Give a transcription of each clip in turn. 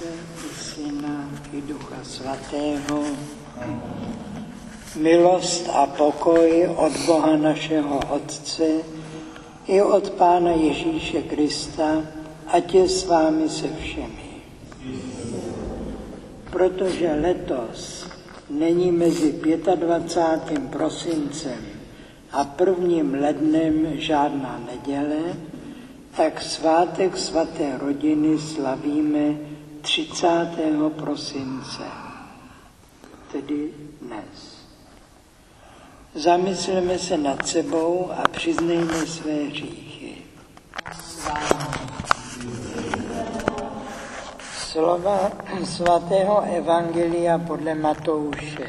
Otce i Syna i Ducha Svatého. Milost a pokoj od Boha našeho Otce i od Pána Ježíše Krista, ať je s vámi se všemi. Protože letos není mezi 25. prosincem a 1. lednem žádná neděle, tak svátek svaté rodiny slavíme 30. prosince, tedy dnes. Zamysleme se nad sebou a přiznejme své hříchy. Slova svatého evangelia podle Matouše.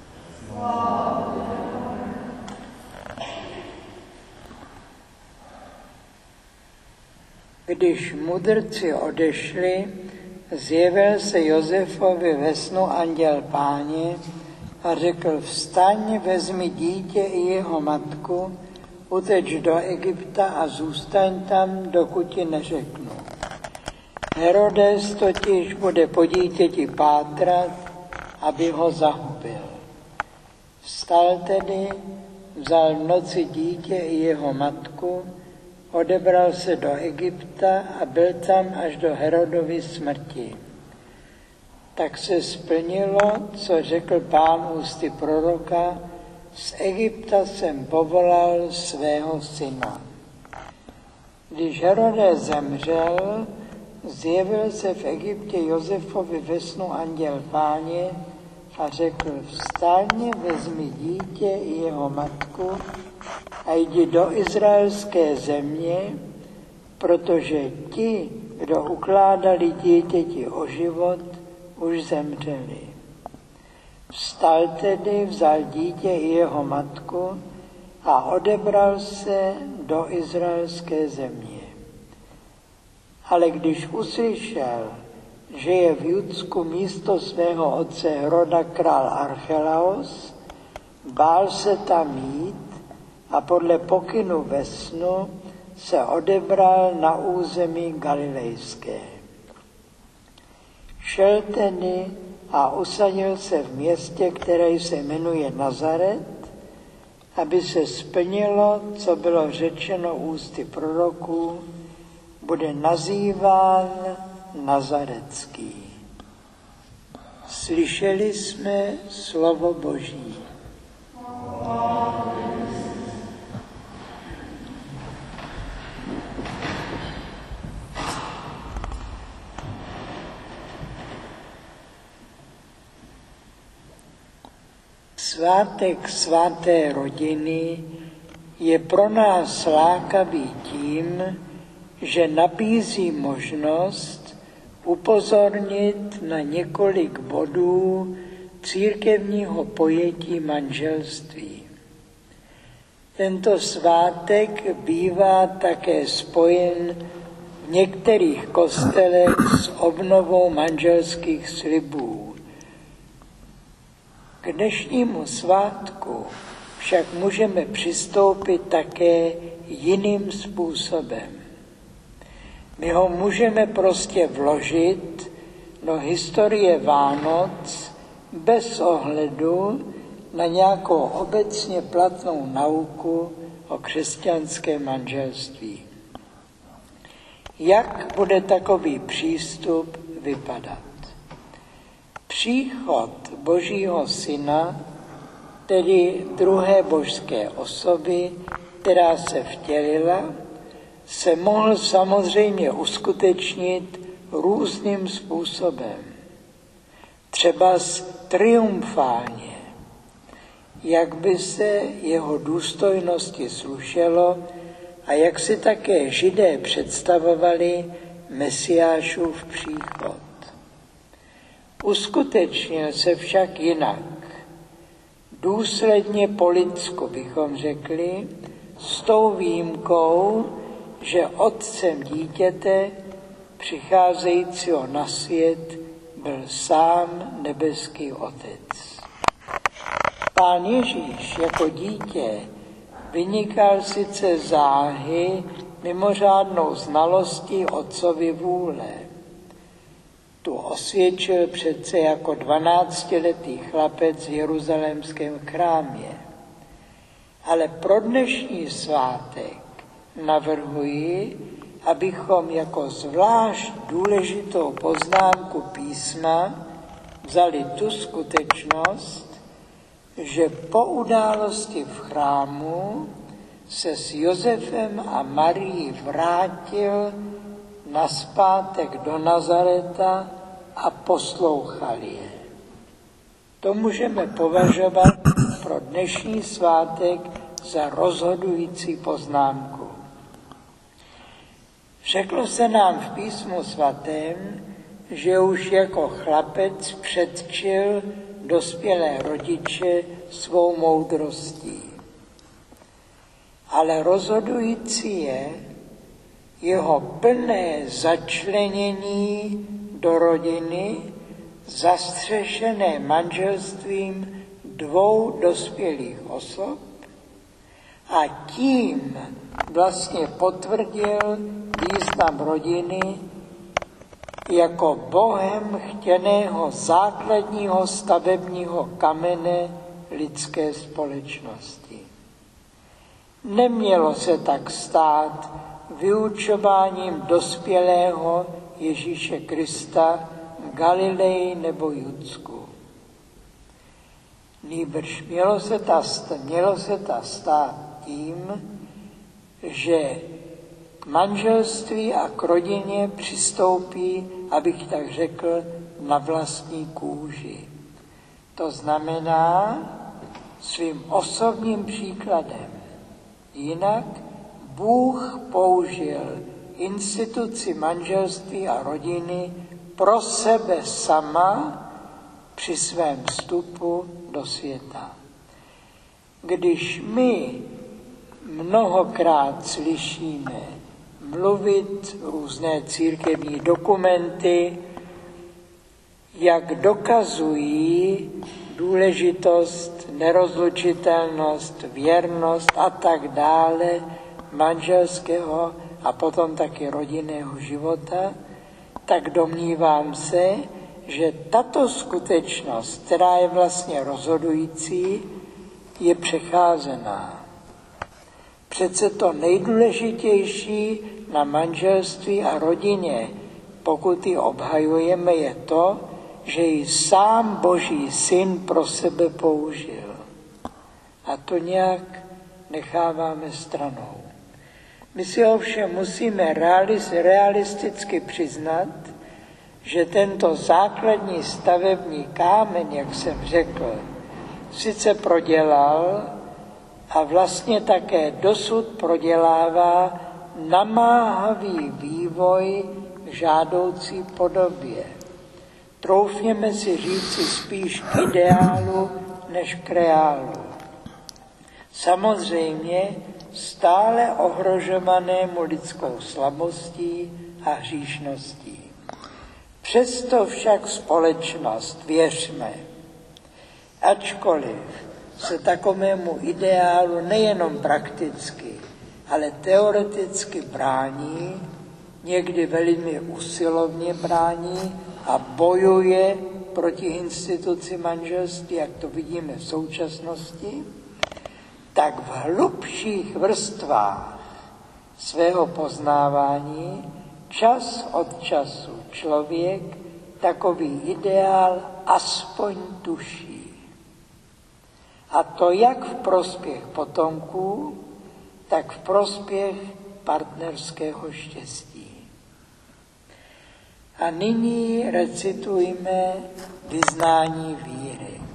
Když mudrci odešli, zjevil se Josefovi ve snu anděl Páně a řekl: vstaň, vezmi dítě i jeho matku, uteč do Egypta a zůstaň tam, dokud ti neřeknu. Herodes totiž bude po dítěti pátrat, aby ho zahubil. Vstal tedy, vzal v noci dítě i jeho matku, odebral se do Egypta a byl tam až do Herodovy smrti. Tak se splnilo, co řekl Pán ústy proroka: z Egypta jsem povolal svého syna. Když Herodes zemřel, zjevil se v Egyptě Josefovi ve snu anděl Páně a řekl: vstaň, vezmi dítě i jeho matku a jdi do izraelské země, protože ti, kdo ukládali dítěti o život, už zemřeli. Vstal tedy, vzal dítě i jeho matku a odebral se do izraelské země. Ale když uslyšel, že je v Judsku místo svého otce Heroda král Archelaos, bál se tam jít a podle pokynu ve snu se odebral na území galilejské. Šel tedy a usadil se v městě, které se jmenuje Nazaret, aby se splnilo, co bylo řečeno ústy proroků: bude nazýván Nazaretský. Slyšeli jsme slovo Boží. Svátek svaté rodiny je pro nás lákavý tím, že nabízí možnost upozornit na několik bodů církevního pojetí manželství. Tento svátek bývá také spojen v některých kostelech s obnovou manželských slibů. K dnešnímu svátku však můžeme přistoupit také jiným způsobem. My ho můžeme prostě vložit do historie Vánoc bez ohledu na nějakou obecně platnou nauku o křesťanském manželství. Jak bude takový přístup vypadat? Příchod Božího Syna, tedy druhé božské osoby, která se vtělila, se mohl samozřejmě uskutečnit různým způsobem. Třeba triumfálně, jak by se jeho důstojnosti slušelo a jak si také Židé představovali Mesiášův příchod. Uskutečnil se však jinak. Důsledně po lidsku bychom řekli, s tou výjimkou, že otcem dítěte přicházejícího na svět byl sám nebeský Otec. Pán Ježíš jako dítě vynikal sice záhy mimořádnou znalostí otcovy vůle. tu osvědčil přece jako 12letý chlapec v jeruzalémském chrámě. Ale pro dnešní svátek navrhuji, abychom jako zvlášť důležitou poznámku písma vzali tu skutečnost, že po události v chrámu se s Josefem a Marií vrátil nazpátek do Nazareta a poslouchali je. To můžeme považovat pro dnešní svátek za rozhodující poznámku. Řeklo se nám v písmu svatém, že už jako chlapec předčil dospělé rodiče svou moudrostí. Ale rozhodující je jeho plné začlenění do rodiny, zastřešené manželstvím dvou dospělých osob a tím vlastně potvrdil význam rodiny jako Bohem chtěného základního stavebního kamene lidské společnosti. Nemělo se tak stát vyučováním dospělého Ježíše Krista v Galileji nebo Judsku. Nýbrž mělo se ta stát tím, že k manželství a k rodině přistoupí, abych tak řekl, na vlastní kůži. To znamená svým osobním příkladem. Jinak Bůh použil instituci manželství a rodiny pro sebe sama při svém vstupu do světa. Když my mnohokrát slyšíme mluvit různé církevní dokumenty, jak dokazují důležitost, nerozlučitelnost, věrnost a tak dále manželského a potom taky rodinného života, tak domnívám se, že tato skutečnost, která je vlastně rozhodující, je přecházená. Přece to nejdůležitější na manželství a rodině, pokud ji obhajujeme, je to, že ji sám Boží syn pro sebe použil. A to nějak necháváme stranou. My si ovšem musíme realisticky přiznat, že tento základní stavební kámen, jak jsem řekl, sice prodělal a vlastně také dosud prodělává namáhavý vývoj k žádoucí podobě. Troufněme si říci spíš k ideálu než k reálu. Samozřejmě stále ohrožovanému lidskou slabostí a hříšností. Přesto však společnost, věřme, ačkoliv se takovému ideálu nejenom prakticky, ale teoreticky brání, někdy velmi usilovně brání a bojuje proti instituci manželství, jak to vidíme v současnosti, tak v hlubších vrstvách svého poznávání čas od času člověk takový ideál aspoň tuší. A to jak v prospěch potomků, tak v prospěch partnerského štěstí. A nyní recitujme vyznání víry.